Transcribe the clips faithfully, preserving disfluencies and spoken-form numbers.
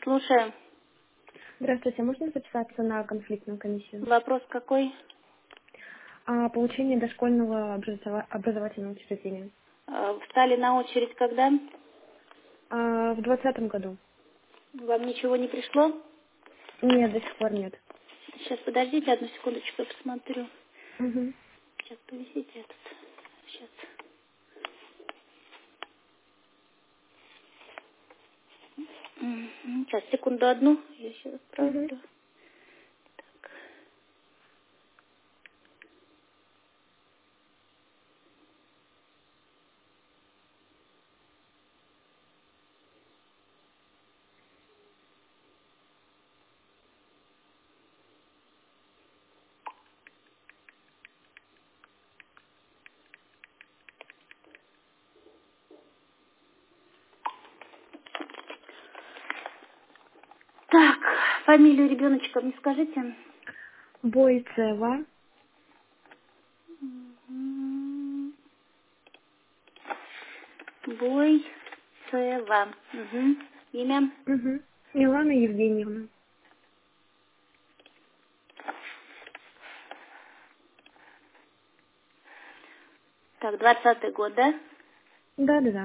слушаю. Здравствуйте, можно записаться на конфликтную комиссию? Вопрос какой? А, получение дошкольного образова- образовательного учреждения. Э, Встали на очередь когда? А, в двадцатом году. Вам ничего не пришло? Нет, до сих пор нет. Сейчас, подождите одну секундочку, я посмотрю. Угу. Сейчас, повисите этот. Сейчас. Мгм. Сейчас, секунду одну. Я сейчас Угу. отправлю. Так. Так, фамилию ребеночка мне скажите. Бойцева. Мгм. Бойцева. Угу. Имя? Угу. Милана Евгеньевна. Так, двадцатый год, да? Да-да-да.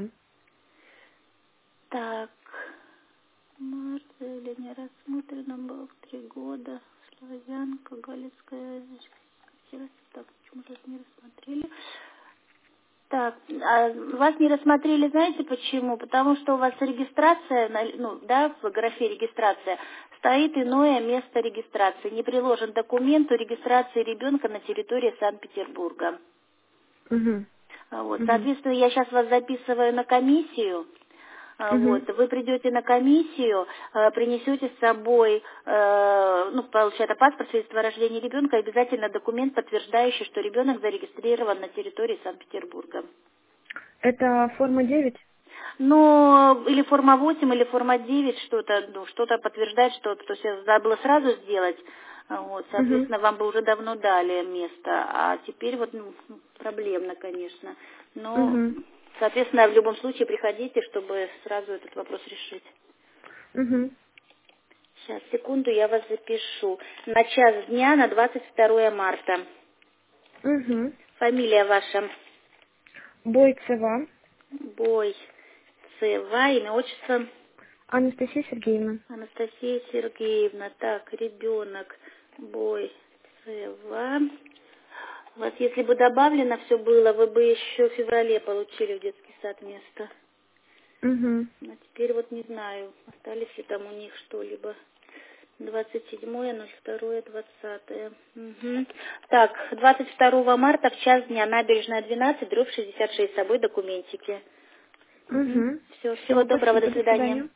Так, март или не рассмотрено было в три года. Славянка, Галицкая, так, почему же не рассмотрели? Так, а вас не рассмотрели, знаете почему? Потому что у вас регистрация, на- ну, да, в графе регистрация, стоит иное место регистрации. Не приложен документ о регистрации ребенка на территории Санкт-Петербурга. Угу. А Вот, Угу. соответственно, я сейчас вас записываю на комиссию. А Угу. Вот, вы придете на комиссию, э, принесете с собой, э, ну, получается, паспорт, свидетельство о рождении ребенка, и обязательно документ, подтверждающий, что ребенок зарегистрирован на территории Санкт-Петербурга. Это форма девять? Ну, или форма восемь, или форма девять, что-то, ну, что-то подтверждает, что, то есть надо было сразу сделать, а вот, Угу. соответственно, вам бы уже давно дали место, а теперь вот, ну, проблемно, конечно, но, Угу. соответственно, в любом случае приходите, чтобы сразу этот вопрос решить. Угу. Сейчас, секунду, я вас запишу. На час дня, на двадцать второе марта. Угу. Фамилия ваша? Бойцева. Бой. Цева, имя, отчество? Анастасия Сергеевна. Анастасия Сергеевна. Так, ребенок. Бой. Цева. У вас, если бы добавлено все было, вы бы еще в феврале получили в детский сад место. Угу. А теперь вот не знаю, остались ли там у них что-либо. двадцать седьмое ноль второе двадцатое. Угу. Так, двадцать второго марта в час дня, набережная двенадцать, дробь шестьдесят шесть, с собой документики. Угу. Угу. Все, всего Все, доброго, до спасибо, до свидания. свидания.